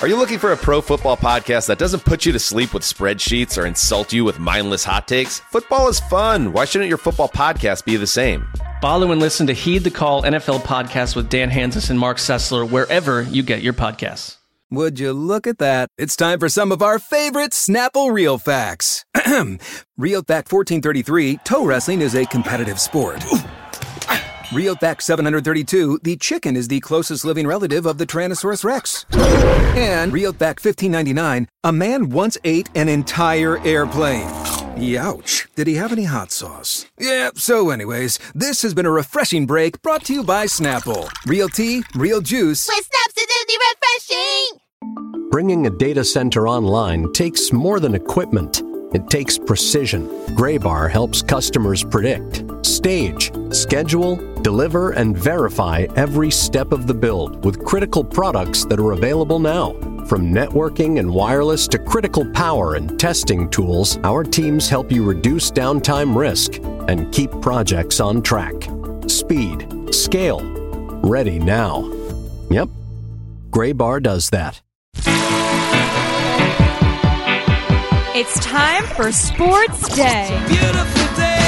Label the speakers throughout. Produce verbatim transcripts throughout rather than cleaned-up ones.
Speaker 1: Are you looking for a pro football podcast that doesn't put you to sleep with spreadsheets or insult you with mindless hot takes? Football is fun. Why shouldn't your football podcast be the same?
Speaker 2: Follow and listen to Heed the Call N F L podcast with Dan Hanzus and Mark Sessler wherever you get your podcasts.
Speaker 3: Would you look at that? It's time for some of our favorite Snapple Real Facts. Real Fact fourteen thirty-three, toe wrestling is a competitive sport. Real Fact seven hundred thirty-two, the chicken is the closest living relative of the Tyrannosaurus Rex. And Real Fact fifteen ninety-nine, a man once ate an entire airplane. Youch. Did he have any hot sauce? Yeah, so anyways, this has been a refreshing break brought to you by Snapple. Real tea, real juice.
Speaker 4: With Snaps, it's refreshing!
Speaker 5: Bringing a data center online takes more than equipment. It takes precision. Graybar helps customers predict, stage, schedule, deliver, and verify every step of the build with critical products that are available now. From networking and wireless to critical power and testing tools, our teams help you reduce downtime risk and keep projects on track. Speed, scale, ready now. Yep, Graybar does that.
Speaker 6: It's time for Sports Day.
Speaker 7: Beautiful day.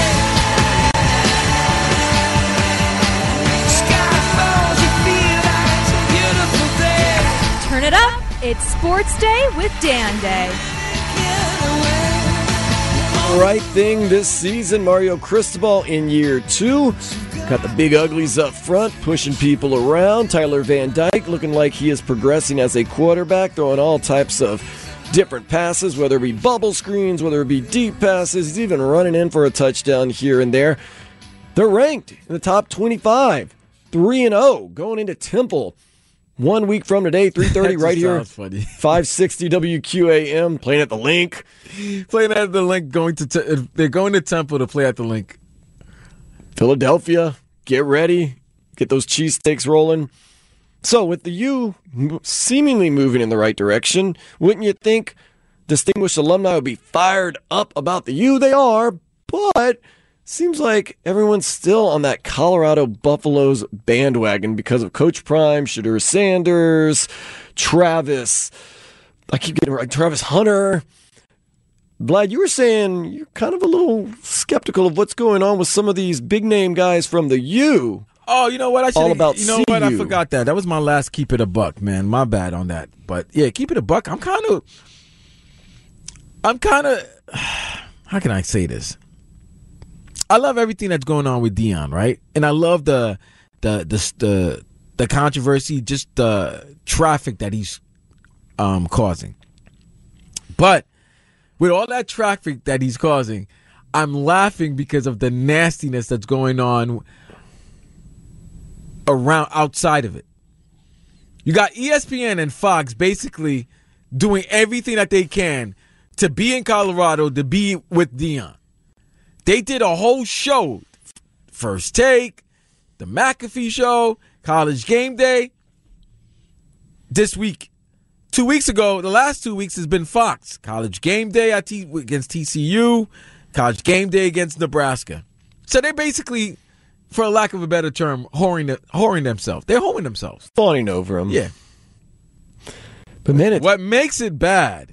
Speaker 7: Sky falls, you feel like it's a beautiful day.
Speaker 6: Turn it up. It's Sports Day with Dan Day.
Speaker 8: Right thing this season, Mario Cristobal in year two. Got the big uglies up front, pushing people around. Tyler Van Dyke looking like he is progressing as a quarterback, throwing all types of different passes, whether it be bubble screens, whether it be deep passes. He's even running in for a touchdown here and there. They're ranked in the top twenty-five, three and oh, going into Temple. One week from today, three thirty right here,
Speaker 9: funny.
Speaker 8: five sixty W Q A M, playing at the Link.
Speaker 9: Playing at the Link, going to te- they're going to Temple to play at the Link.
Speaker 8: Philadelphia, get ready, get those cheesesteaks rolling. So with the U seemingly moving in the right direction, wouldn't you think distinguished alumni would be fired up about the U? They are, but seems like everyone's still on that Colorado Buffaloes bandwagon because of Coach Prime, Shedeur Sanders, Travis. I keep getting it right. Travis Hunter. Vlad, you were saying you're kind of a little skeptical of what's going on with some of these big name guys from the U.
Speaker 9: Oh, you know what? I should.
Speaker 8: All about
Speaker 9: you know
Speaker 8: C U.
Speaker 9: what? I forgot that. That was my last keep it a buck, man. My bad on that. But yeah, keep it a buck. I'm kind of. I'm kind of. How can I say this? I love everything that's going on with Deion, right? And I love the the the the, the controversy, just the traffic that he's um, causing. But with all that traffic that he's causing, I'm laughing because of the nastiness that's going on around outside of it. You got E S P N and Fox basically doing everything that they can to be in Colorado, to be with Deion. They did a whole show, First Take, the McAfee Show, College Game Day. This week, two weeks ago, the last two weeks has been Fox. College Game Day at T- against T C U, College Game Day against Nebraska. So they basically, for a lack of a better term, whoring, the, whoring themselves. They're hoeing themselves.
Speaker 8: Fawning over them.
Speaker 9: Yeah.
Speaker 8: But man, it's-
Speaker 9: what makes it bad,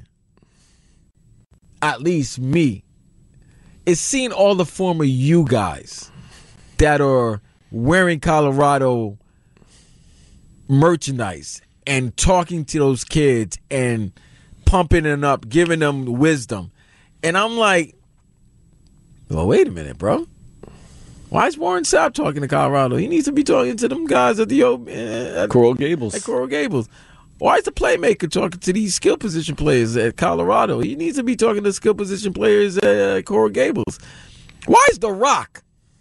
Speaker 9: at least me, is seeing all the former U guys that are wearing Colorado merchandise and talking to those kids and pumping it up, giving them wisdom. And I'm like, well, wait a minute, bro. Why is Warren Sapp talking to Colorado? He needs to be talking to them guys at the uh, at,
Speaker 8: Coral Gables.
Speaker 9: At Coral Gables. Why is the playmaker talking to these skill position players at Colorado? He needs to be talking to skill position players at uh, Coral Gables. Why is The Rock?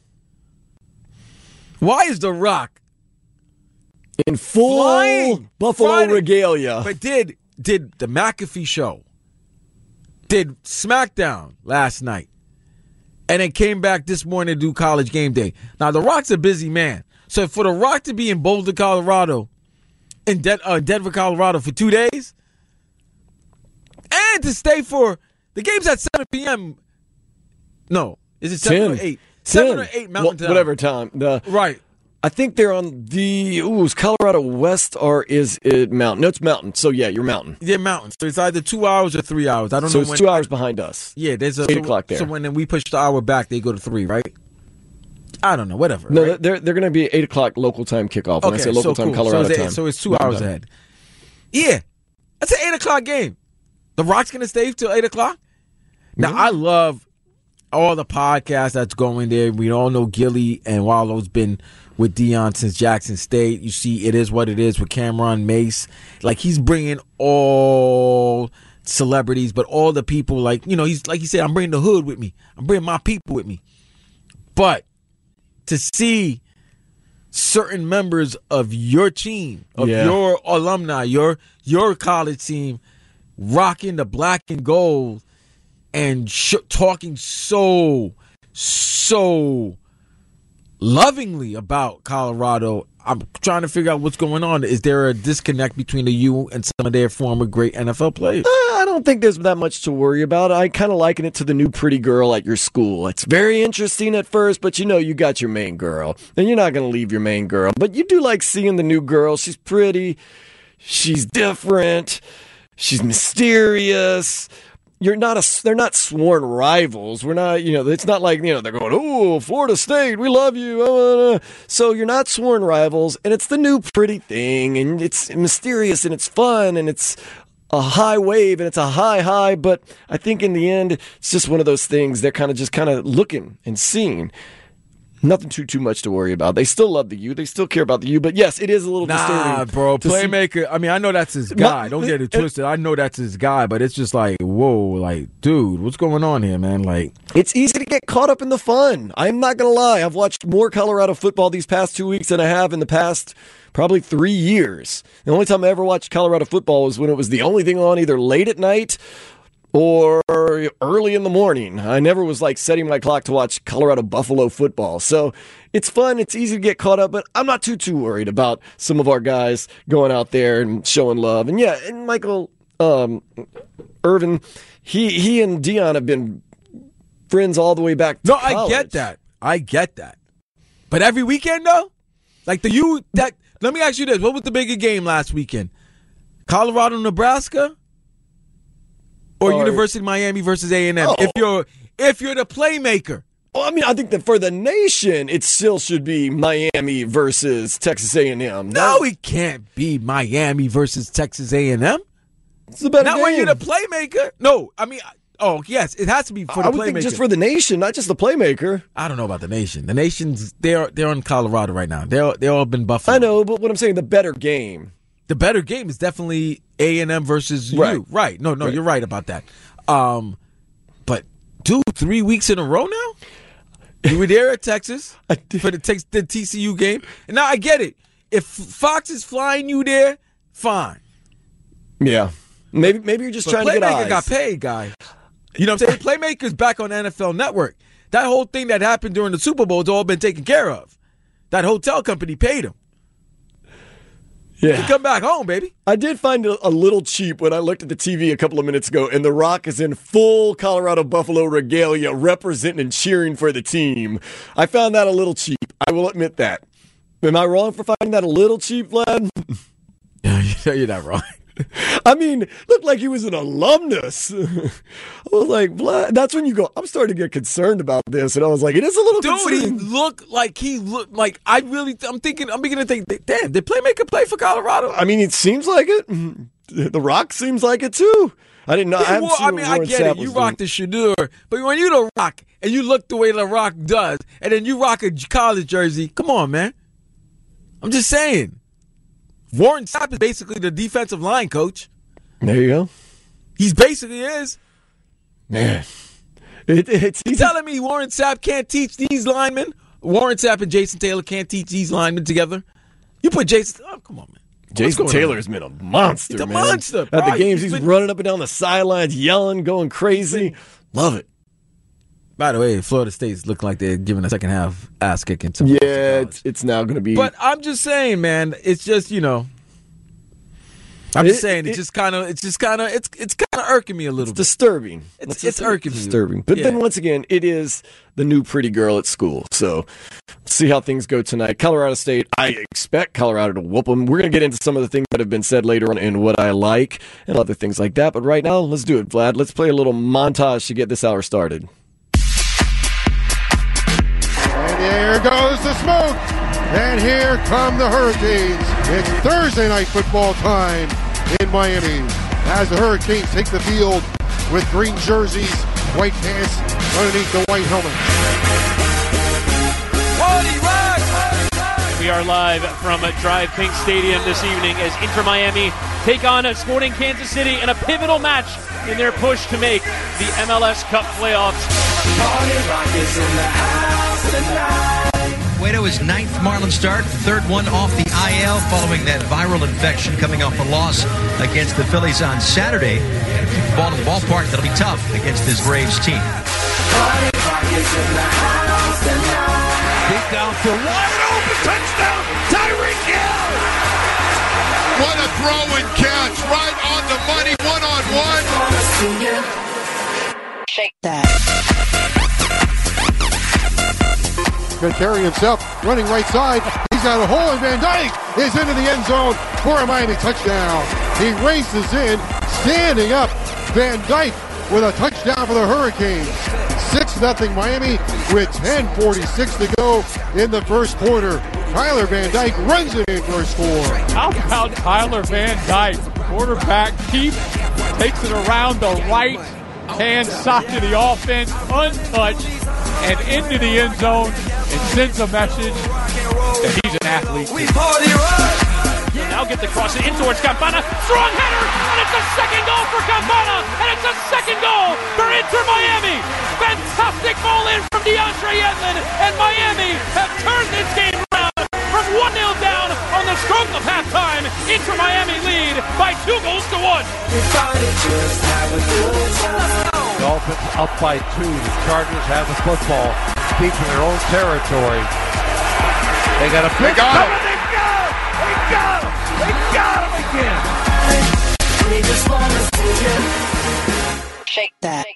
Speaker 9: Why is The Rock
Speaker 8: in full
Speaker 9: flying
Speaker 8: Buffalo
Speaker 9: Friday,
Speaker 8: regalia?
Speaker 9: But did did the McAfee Show, did SmackDown last night, and then came back this morning to do College Game Day. Now, The Rock's a busy man. So for The Rock to be in Boulder, Colorado, in De- uh, Denver, Colorado for two days, and to stay for the game's at seven p.m. No, is it seven
Speaker 8: ten.
Speaker 9: or eight?
Speaker 8: ten.
Speaker 9: Seven or eight Mountain
Speaker 8: well,
Speaker 9: Time.
Speaker 8: Whatever time. The,
Speaker 9: right.
Speaker 8: I think they're on the, ooh, is Colorado West or is it Mountain? No, it's Mountain. So, yeah, you're Mountain.
Speaker 9: They're Mountain. So it's either two hours or three hours. I don't
Speaker 8: so
Speaker 9: know.
Speaker 8: So
Speaker 9: when,
Speaker 8: it's two hours behind us.
Speaker 9: Yeah, there's a.
Speaker 8: eight
Speaker 9: so,
Speaker 8: o'clock there.
Speaker 9: So when we push the hour back, they go to three, right? I don't know, whatever.
Speaker 8: No,
Speaker 9: right?
Speaker 8: they're they're going to be eight o'clock local time kickoff. When
Speaker 9: okay,
Speaker 8: I say local
Speaker 9: so
Speaker 8: time,
Speaker 9: cool.
Speaker 8: Colorado
Speaker 9: so it's,
Speaker 8: time.
Speaker 9: So it's two hours
Speaker 8: time.
Speaker 9: ahead. Yeah, that's an eight o'clock game. The Rock's going to stay till eight o'clock? Now,
Speaker 8: Mm-hmm.
Speaker 9: I love all the podcasts that's going there. We all know Gilly and Wallo's been with Deion since Jackson State. You see, it is what it is with Cameron Mace. Like, he's bringing all celebrities, but all the people, like, you know, he's like he said, I'm bringing the hood with me. I'm bringing my people with me. But to see certain members of your team, of
Speaker 8: Yeah.
Speaker 9: your alumni, your your college team, rocking the black and gold and sh- talking so, so lovingly about Colorado, I'm trying to figure out what's going on. Is there a disconnect between the U and some of their former great N F L players?
Speaker 8: Uh, I don't think there's that much to worry about. I kind of liken it to the new pretty girl at your school. It's very interesting at first, but you know you got your main girl, and you're not going to leave your main girl. But you do like seeing the new girl. She's pretty. She's different. She's mysterious. You're not a, they're not sworn rivals. We're not, you know, it's not like, you know, they're going, oh, Florida State, we love you. Uh, so you're not sworn rivals, and it's the new pretty thing, and it's mysterious, and it's fun, and it's a high wave, and it's a high high, but I think in the end, it's just one of those things they're kind of just kind of looking and seeing. Nothing too too much to worry about. They still love the U. They still care about the U. But yes, it is a little
Speaker 9: nah,
Speaker 8: disturbing.
Speaker 9: bro.
Speaker 8: to see-
Speaker 9: Playmaker. I mean, I know that's his guy.
Speaker 8: My-
Speaker 9: Don't get it
Speaker 8: it-
Speaker 9: twisted. I know that's his guy, but it's just like, whoa, like, dude, what's going on here, man? Like,
Speaker 8: It's easy to get caught up in the fun. I'm not going to lie. I've watched more Colorado football these past two weeks than I have in the past probably three years. The only time I ever watched Colorado football was when it was the only thing on either late at night or early in the morning. I never was like setting my clock to watch Colorado Buffalo football. So it's fun. It's easy to get caught up, but I'm not too, too worried about some of our guys going out there and showing love. And yeah, and Michael um, Irvin, he, he and Deion have been friends all the way back to
Speaker 9: no,
Speaker 8: college.
Speaker 9: I get that. I get that. But every weekend, though? Like the U, that, let me ask you this. What was the bigger game last weekend? Colorado, Nebraska? Or
Speaker 8: Or-
Speaker 9: University of Miami versus A and M?
Speaker 8: Oh.
Speaker 9: If you're if you're the playmaker.
Speaker 8: Well, I mean, I think that for the nation, it still should be Miami versus Texas A and M.
Speaker 9: No, it can't be Miami versus Texas A and M.
Speaker 8: It's a better
Speaker 9: Not
Speaker 8: game.
Speaker 9: when you're the playmaker. No, I mean, oh, yes, it has to be for the
Speaker 8: I would
Speaker 9: playmaker.
Speaker 8: think just for the nation, not just the playmaker.
Speaker 9: I don't know about the nation. The nation's, they're they're in Colorado right now. They're, they're all been Buffalo.
Speaker 8: I know, but what I'm saying, the better game.
Speaker 9: The better game is definitely A and M versus
Speaker 8: Right.
Speaker 9: you. Right. No, no,
Speaker 8: Right.
Speaker 9: you're right about that. Um, but, dude, three weeks in a row now? You were there at Texas
Speaker 8: I did.
Speaker 9: for the, Tex- the T C U game. And now I get it. If Fox is flying you there, fine.
Speaker 8: Yeah. Maybe maybe you're just
Speaker 9: But
Speaker 8: trying to get
Speaker 9: Playmaker
Speaker 8: eyes.
Speaker 9: got paid, guy. You know what I'm saying? Playmaker's back on N F L Network. That whole thing that happened during the Super Bowl has all been taken care of. That hotel company paid him.
Speaker 8: Yeah.
Speaker 9: He come back home, baby.
Speaker 8: I did find it a little cheap when I looked at the T V a couple of minutes ago, and The Rock is in full Colorado Buffalo regalia, representing and cheering for the team. I found that a little cheap. I will admit that. Am I wrong for finding that a little cheap, Vlad?
Speaker 9: You're not wrong.
Speaker 8: I mean, looked like he was an alumnus. I was like, Vlad, that's when you go, I'm starting to get concerned about this. And I was like, it is a little
Speaker 9: Dude, he
Speaker 8: concerning.
Speaker 9: looked like he looked like I really. I'm thinking. I'm beginning to think. Damn, did Playmaker play for Colorado?
Speaker 8: I mean, it seems like it. The Rock seems like it too. I didn't know. I,
Speaker 9: He
Speaker 8: haven't
Speaker 9: wore-
Speaker 8: seen
Speaker 9: I
Speaker 8: what
Speaker 9: mean, I
Speaker 8: Warren
Speaker 9: get
Speaker 8: Sapp
Speaker 9: it. You
Speaker 8: was
Speaker 9: rock
Speaker 8: doing.
Speaker 9: the Shadur, but when you the Rock and you look the way the Rock does, and then you rock a college jersey, come on, man. I'm just saying. Warren Sapp is basically the defensive line coach.
Speaker 8: There you go.
Speaker 9: He's basically is.
Speaker 8: Man. It, it's
Speaker 9: You telling me Warren Sapp can't teach these linemen? Warren Sapp and Jason Taylor can't teach these linemen together? You put Jason. Oh, come on, man. What's
Speaker 8: Jason
Speaker 9: going
Speaker 8: Taylor
Speaker 9: on?
Speaker 8: has been a monster,
Speaker 9: He's a
Speaker 8: man.
Speaker 9: monster,
Speaker 8: At
Speaker 9: bro.
Speaker 8: the games,
Speaker 9: He's
Speaker 8: he's,
Speaker 9: been-
Speaker 8: running up and down the sidelines, yelling, going crazy. Love it.
Speaker 9: By the way, Florida State's looking like they're giving a second half ass kicking to
Speaker 8: Yeah,
Speaker 9: Boston College.
Speaker 8: it's, it's now going to be.
Speaker 9: But I'm just saying, man, it's just, you know, I'm
Speaker 8: It-
Speaker 9: just saying,
Speaker 8: it-
Speaker 9: it's just kind of, it's just kind of, it's it's kind of irking me a little
Speaker 8: It's
Speaker 9: bit.
Speaker 8: disturbing.
Speaker 9: It's-
Speaker 8: Let's
Speaker 9: it's
Speaker 8: just say
Speaker 9: irking me.
Speaker 8: disturbing. But
Speaker 9: Yeah.
Speaker 8: then once again, it is the new pretty girl at school. So let's see how things go tonight. Colorado State, I expect Colorado to whoop them. We're going to get into some of the things that have been said later on and what I like and other things like that. But right now, let's do it, Vlad. Let's play a little montage to get this hour started.
Speaker 10: And here goes the smoke. And here come the Hurricanes. It's Thursday night football time in Miami as the Hurricanes take the field with green jerseys, white pants underneath the white helmet.
Speaker 11: We are live from Drive Pink Stadium this evening as Inter Miami take on Sporting Kansas City in a pivotal match in their push to make the M L S Cup playoffs.
Speaker 12: Cueto is ninth Marlin start, third one off the I L following that viral infection coming off a loss against the Phillies on Saturday. Got to keep the ball in the ballpark. That'll be tough against this Braves team.
Speaker 7: Deep downfield, wide open, touchdown, Tyreek Hill! What a throw and catch, right on the money, one-on-one.
Speaker 4: Shake that.
Speaker 10: Terry himself running right side. He's got a hole, and Van Dyke is into the end zone for a Miami touchdown. He races in, standing up. Van Dyke with a touchdown for the Hurricanes. six nothing Miami with ten forty-six to go in the first quarter. Tyler Van Dyke runs it in for a score.
Speaker 13: How about Tyler Van Dyke? Quarterback keep takes it around the right hand side of the offense, untouched, and into the end zone, and sends a message that he's an athlete.
Speaker 11: Now get the cross in towards Campana. Strong header, and it's a second goal for Campana, and it's a second goal for Inter Miami. Fantastic ball in from DeAndre Yedlin, and Miami have turned this game around from one nil down on the stroke of halftime. Inter Miami lead by two goals to one.
Speaker 13: Dolphins up by two. The Chargers have the football, deep in their own territory. They got a big
Speaker 7: got
Speaker 13: cover. They got him. They got him. They got him again.
Speaker 4: Shake that.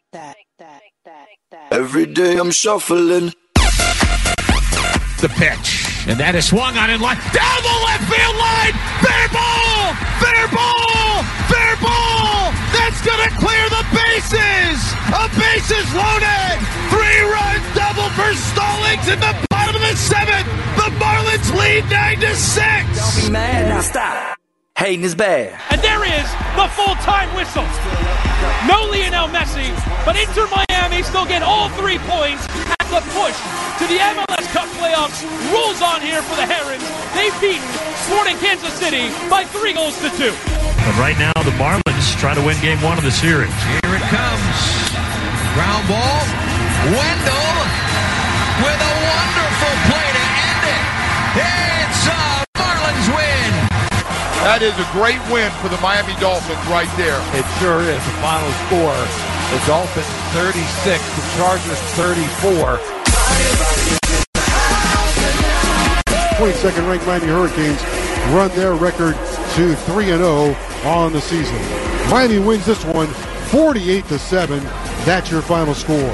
Speaker 7: Every day I'm shuffling.
Speaker 14: The pitch. And that is swung on in line. Down the left field line. Fair ball. Fair ball. Fair ball. That's going to clear the bases. A bases loaded. Three-run double for Stallings in the bottom of the seventh. The Marlins lead nine to six.
Speaker 15: Don't be mad. Now stop. Hating is bad.
Speaker 11: And there is the full-time whistle. No Lionel Messi, but Inter Miami still get all three points at the push to the M L S Cup playoffs. Rolls on here for the Herons. They've beaten Sporting Kansas City by three goals to two.
Speaker 14: But right now, the Marlins try to win game one of the series.
Speaker 12: Here it comes. Ground ball. Wendell with a wonderful play to end it. It's a Marlins win.
Speaker 7: That is a great win for the Miami Dolphins right there.
Speaker 13: It sure is. The final score, the Dolphins thirty-six, the Chargers thirty-four.
Speaker 10: twenty-second ranked Miami Hurricanes run their record to three and oh on the season. Miami wins this one forty-eight to seven. That's your final score.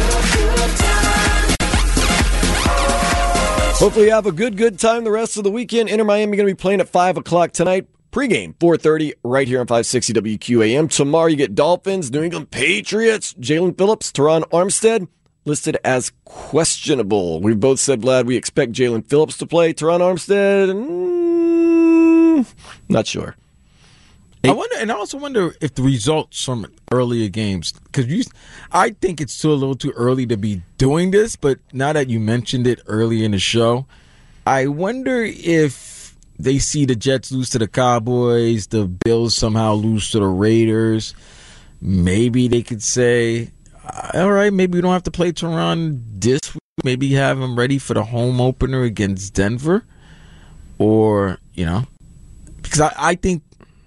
Speaker 8: Hopefully you have a good, good time the rest of the weekend. Inter Miami going to be playing at five o'clock tonight. Pregame, four thirty, right here on five sixty W Q A M. Tomorrow you get Dolphins, New England Patriots, Jalen Phillips, Teron Armstead, listed as questionable. We've both said, Vlad, we expect Jalen Phillips to play. Teron Armstead, mm, not sure.
Speaker 9: I wonder, and I also wonder if the results from earlier games, because you, I think it's still a little too early to be doing this, but now that you mentioned it early in the show, I wonder if they see the Jets lose to the Cowboys, the Bills somehow lose to the Raiders. Maybe they could say, all right, maybe we don't have to play Teron this week. Maybe have him ready for the home opener against Denver. Or, you know, because I, I think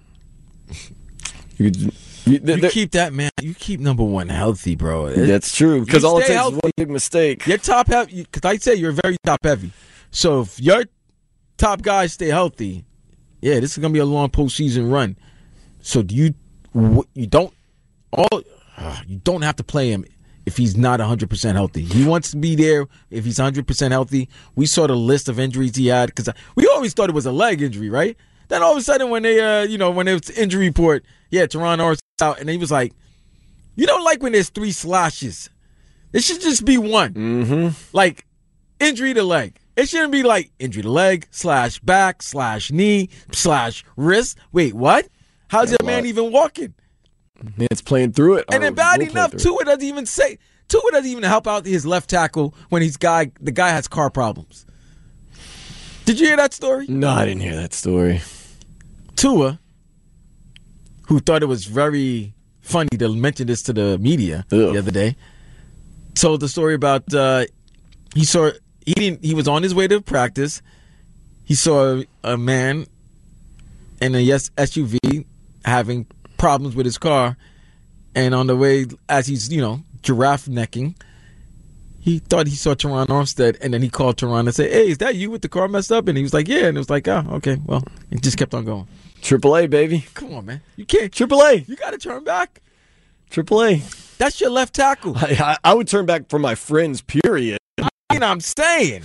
Speaker 9: you, you, you keep that man, you keep number one healthy, bro. It,
Speaker 8: that's true, because all it takes healthy. is one big mistake.
Speaker 9: You're top heavy, because I say you're very top heavy. So if your top guys stay healthy, yeah, this is going to be a long postseason run. So do you you don't all uh, you don't have to play him if he's not one hundred percent healthy. He wants to be there if he's one hundred percent healthy. We saw the list of injuries he had because we always thought it was a leg injury, right? Then all of a sudden when they uh you know when it was injury report, yeah, Teron Armstead out, and he was like, you don't like when there's three slashes. It should just be one.
Speaker 8: Mm-hmm.
Speaker 9: Like injury to leg. It shouldn't be like injury to leg, slash back, slash knee, slash wrist. Wait, what? How's that man even walking?
Speaker 8: Man's playing through it.
Speaker 9: And then bad enough, Tua doesn't even say, Tua doesn't even help out his left tackle when he's guy the guy has car problems. Did you hear that story?
Speaker 8: No, I didn't hear that story.
Speaker 9: Tua, who thought it was very funny to mention this to the media Ugh. the other day, told the story about uh, he saw he didn't he was on his way to practice. He saw a, a man in a S U V having problems with his car, and on the way as he's you know giraffe necking, he thought he saw Teron Armstead, and then he called Teron and said, "Hey, is that you with the car messed up?" And he was like, "Yeah," and it was like, "Oh, okay." Well, it just kept on going.
Speaker 8: Triple A, baby.
Speaker 9: Come on, man. You can't.
Speaker 8: Triple A.
Speaker 9: You got to turn back.
Speaker 8: Triple A.
Speaker 9: That's your left tackle.
Speaker 8: I, I, I would turn back for my friends, period.
Speaker 9: I mean, I'm saying.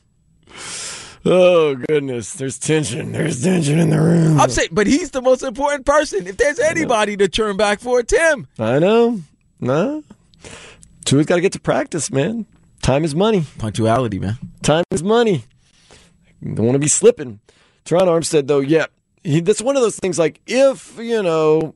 Speaker 8: Oh, goodness. There's tension. There's tension in the room.
Speaker 9: I'm saying, but he's the most important person. If there's anybody to turn back for, it's him.
Speaker 8: I know. No. Tua's got to get to practice, man. Time is money.
Speaker 9: Punctuality, man.
Speaker 8: Time is money. Don't want to be slipping. Teron Armstead, though, yeah. He, that's one of those things like if, you know,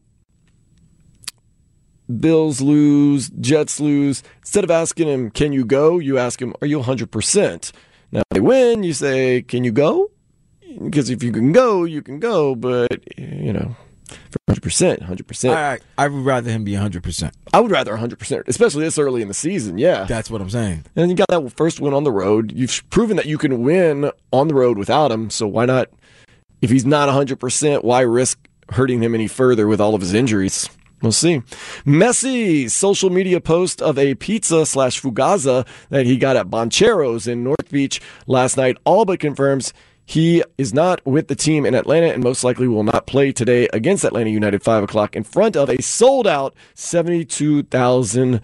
Speaker 8: Bills lose, Jets lose, instead of asking him, can you go? You ask him, are you one hundred percent? Now, if they win, you say, can you go? Because if you can go, you can go, but, you know, for one hundred percent, one hundred percent.
Speaker 9: I, I would rather him be one hundred percent.
Speaker 8: I would rather one hundred percent, especially this early in the season, yeah.
Speaker 9: That's what I'm saying.
Speaker 8: And you got that first win on the road. You've proven that you can win on the road without him, so why not? If he's not one hundred percent, why risk hurting him any further with all of his injuries? We'll see. Messi's social media post of a pizza slash fugaza that he got at Boncheros in North Beach last night all but confirms he is not with the team in Atlanta and most likely will not play today against Atlanta United five o'clock in front of a sold-out seventy-two thousand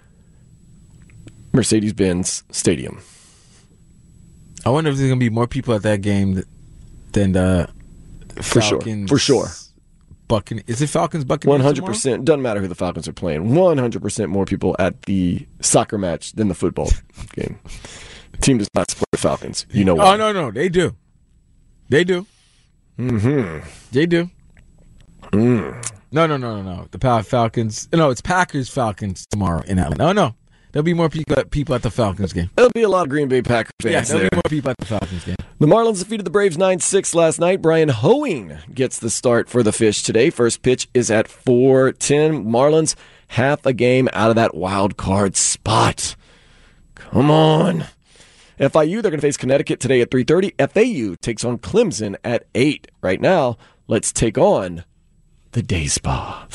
Speaker 8: Mercedes-Benz stadium.
Speaker 9: I wonder if there's going to be more people at that game than the Falcons.
Speaker 8: For sure. For sure.
Speaker 9: Buccaneers. Is it Falcons Buccaneers?
Speaker 8: One hundred percent. Doesn't matter who the Falcons are playing. One hundred percent more people at the soccer match than the football game. The team does not support the Falcons. You know why?
Speaker 9: Oh no, no, they do. They do.
Speaker 8: Mm-hmm.
Speaker 9: They do.
Speaker 8: Mm.
Speaker 9: No, no, no, no, no. The Power Falcons. No, it's Packers Falcons tomorrow in Atlanta. Oh no. There'll be more people at, people at the Falcons game.
Speaker 8: There'll be a lot of Green Bay Packers fans
Speaker 9: yeah, there'll
Speaker 8: there.
Speaker 9: be more people at the Falcons game.
Speaker 8: The Marlins defeated the Braves nine six last night. Brian Hoeing gets the start for the Fish today. First pitch is at four ten. Marlins half a game out of that wild card spot. Come on. F I U, they're going to face Connecticut today at three thirty. F A U takes on Clemson at eight. Right now, let's take on the Day Spa.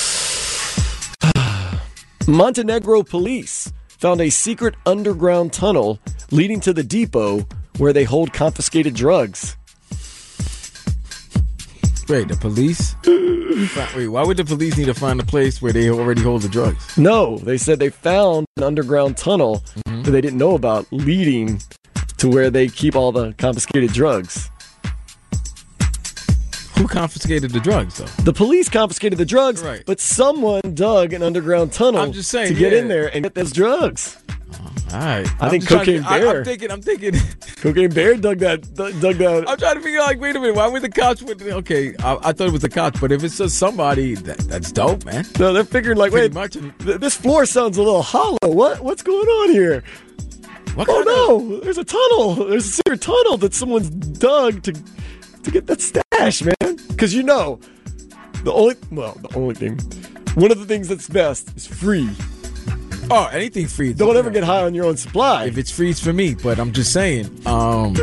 Speaker 8: Montenegro police found a secret underground tunnel leading to the depot where they hold confiscated drugs.
Speaker 9: Wait, the police? Wait, why would the police need to find a place where they already hold the drugs?
Speaker 8: No, they said they found an underground tunnel mm-hmm. that they didn't know about leading to where they keep all the confiscated drugs.
Speaker 9: Who confiscated the drugs, though?
Speaker 8: The police confiscated the drugs, right. But someone dug an underground tunnel
Speaker 9: I'm just saying,
Speaker 8: to get
Speaker 9: yeah.
Speaker 8: in there and get those drugs.
Speaker 9: Oh, all right.
Speaker 8: I
Speaker 9: I'm
Speaker 8: think Cocaine
Speaker 9: to,
Speaker 8: Bear.
Speaker 9: I, I'm thinking, I'm thinking.
Speaker 8: Cocaine Bear dug that, dug that.
Speaker 9: I'm trying to figure out, like, wait a minute, why would the cops, with, okay, I, I thought it was the cops, but if it's just somebody, that, that's dope, man.
Speaker 8: No, they're figuring, like,
Speaker 9: Pretty
Speaker 8: wait,
Speaker 9: much.
Speaker 8: th- this floor sounds a little hollow. What? What's going on here?
Speaker 9: What
Speaker 8: oh, no,
Speaker 9: of...
Speaker 8: there's a tunnel. There's a secret tunnel that someone's dug to to get that stash, man. Because you know, the only, well, the only thing, one of the things that's best is free.
Speaker 9: Oh, anything's free.
Speaker 8: Don't ever get high on your own supply.
Speaker 9: If it's free, it's for me. But I'm just saying. Um,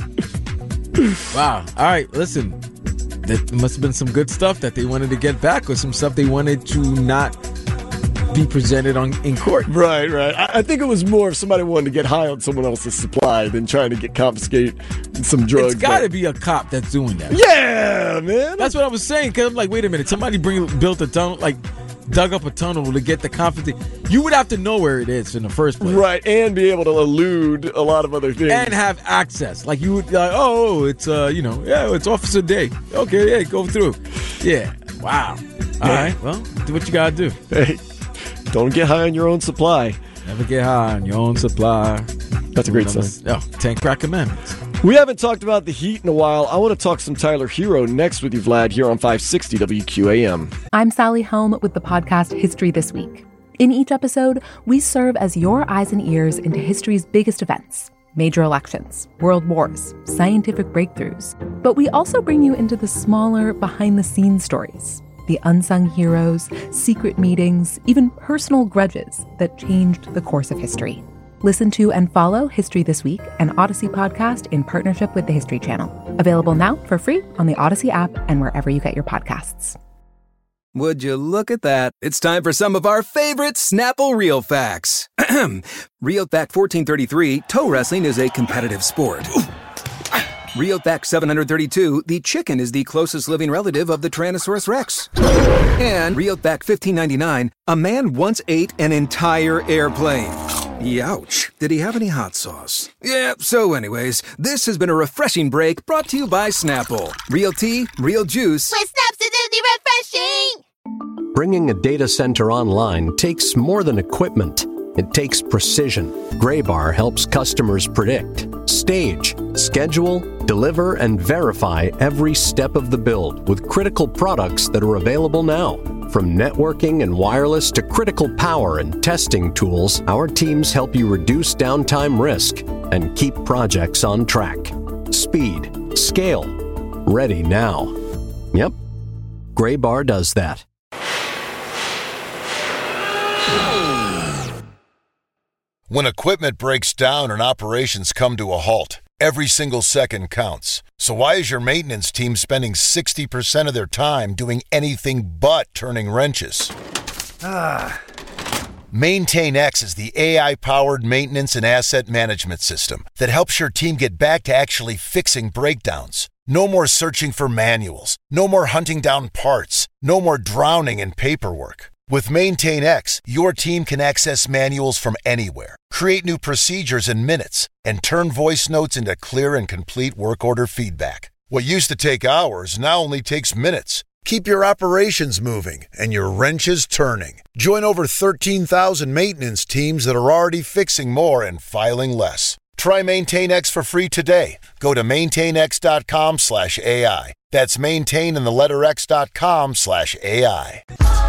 Speaker 9: wow. All right, listen. There must have been some good stuff that they wanted to get back or some stuff they wanted to not be presented on in court.
Speaker 8: Right, right. I, I think it was more if somebody wanted to get high on someone else's supply than trying to get confiscate some drugs.
Speaker 9: It's got to be a cop that's doing that.
Speaker 8: Yeah, Yeah, man.
Speaker 9: That's what I was saying. Because I'm like, wait a minute. Somebody bring built a tunnel, like dug up a tunnel to get the confidence. You would have to know where it is in the first place.
Speaker 8: Right, and be able to elude a lot of other things.
Speaker 9: And have access. Like you would, like, oh, it's, uh, you know, yeah, it's Officer Day. Okay, yeah, go through. Yeah. Wow. All
Speaker 8: Yeah.
Speaker 9: right. Well, do what you got to do.
Speaker 8: Hey, don't get high on your own supply.
Speaker 9: Never get high on your own supply.
Speaker 8: That's a great
Speaker 9: Number-
Speaker 8: song.
Speaker 9: Oh, ten Crack Commandments.
Speaker 8: We haven't talked about the Heat in a while. I want to talk some Tyler Hero next with you, Vlad, here on five sixty W Q A M.
Speaker 16: I'm Sally Helm with the podcast History This Week. In each episode, we serve as your eyes and ears into history's biggest events, major elections, world wars, scientific breakthroughs. But we also bring you into the smaller, behind-the-scenes stories, the unsung heroes, secret meetings, even personal grudges that changed the course of history. Listen to and follow History This Week, an Odyssey podcast in partnership with the History Channel. Available now for free on the Odyssey app and wherever you get your podcasts.
Speaker 3: Would you look at that? It's time for some of our favorite Snapple Real Facts. Real Fact fourteen thirty-three, toe wrestling is a competitive sport. Real Fact seven hundred thirty-two, the chicken is the closest living relative of the Tyrannosaurus Rex. And Real Fact fifteen ninety-nine, a man once ate an entire airplane. Youch. Did he have any hot sauce? Yeah, so anyways, this has been a refreshing break brought to you by Snapple. Real tea, real juice.
Speaker 4: With Snaps, it's refreshing.
Speaker 5: Bringing a data center online takes more than equipment. It takes precision. Graybar helps customers predict, stage, schedule, deliver, and verify every step of the build with critical products that are available now. From networking and wireless to critical power and testing tools, our teams help you reduce downtime risk and keep projects on track. Speed, scale, ready now. Yep, Graybar does that.
Speaker 7: When equipment breaks down and operations come to a halt, every single second counts. So why is your maintenance team spending sixty percent of their time doing anything but turning wrenches? Ah. MaintainX is the A I-powered maintenance and asset management system that helps your team get back to actually fixing breakdowns. No more searching for manuals. No more hunting down parts. No more drowning in paperwork. With MaintainX, your team can access manuals from anywhere, create new procedures in minutes, and turn voice notes into clear and complete work order feedback. What used to take hours now only takes minutes. Keep your operations moving and your wrenches turning. Join over thirteen thousand maintenance teams that are already fixing more and filing less. Try MaintainX for free today. Go to maintainx.com slash AI. That's maintain in the letter x.com slash AI.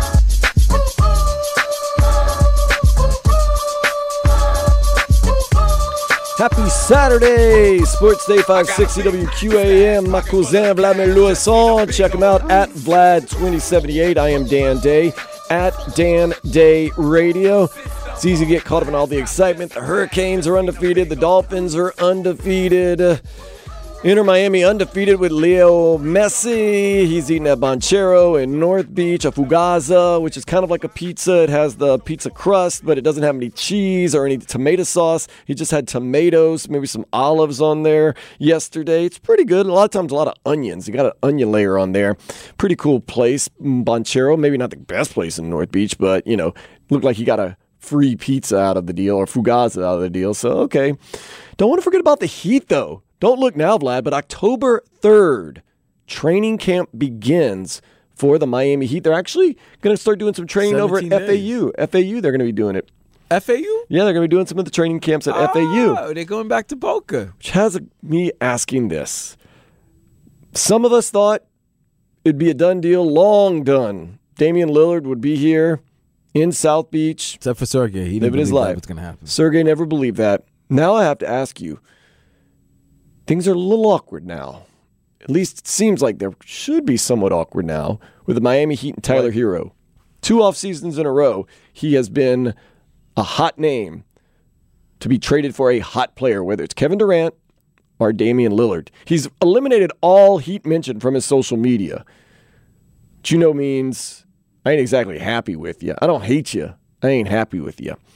Speaker 8: Happy Saturday! Sports Day five sixty W Q A M. My cousin Vladimir Louison. Check him out at Vlad twenty seventy-eight. I am Dan Day at Dan Day Radio. It's easy to get caught up in all the excitement. The Hurricanes are undefeated. The Dolphins are undefeated. Inter Miami undefeated with Leo Messi. He's eating at Banchero in North Beach, a Fugaza, which is kind of like a pizza. It has the pizza crust, but it doesn't have any cheese or any tomato sauce. He just had tomatoes, maybe some olives on there yesterday. It's pretty good. A lot of times, a lot of onions. You got an onion layer on there. Pretty cool place, Banchero. Maybe not the best place in North Beach, but, you know, looked like he got a free pizza out of the deal or Fugaza out of the deal. So, okay. Don't want to forget about the Heat, though. Don't look now, Vlad, but October third, training camp begins for the Miami Heat. They're actually going to start doing some training over at F A U. F A U, they're going to be doing it.
Speaker 9: F A U?
Speaker 8: Yeah, they're going to be doing some of the training camps at oh, F A U.
Speaker 9: Oh, they're going back to Boca.
Speaker 8: Which has me asking this. Some of us thought it'd be a done deal, long done. Damian Lillard would be here in South Beach.
Speaker 9: Except for Sergey. He didn't
Speaker 8: living his life.
Speaker 9: What's going to happen.
Speaker 8: Sergey never believed that. Now I have to ask you, things are a little awkward now. At least it seems like there should be somewhat awkward now with the Miami Heat and Tyler Hero. Two off seasons in a row, he has been a hot name to be traded for a hot player, whether it's Kevin Durant or Damian Lillard. He's eliminated all Heat mention from his social media. Which you know means I ain't exactly happy with you. I don't hate you. I ain't happy with you.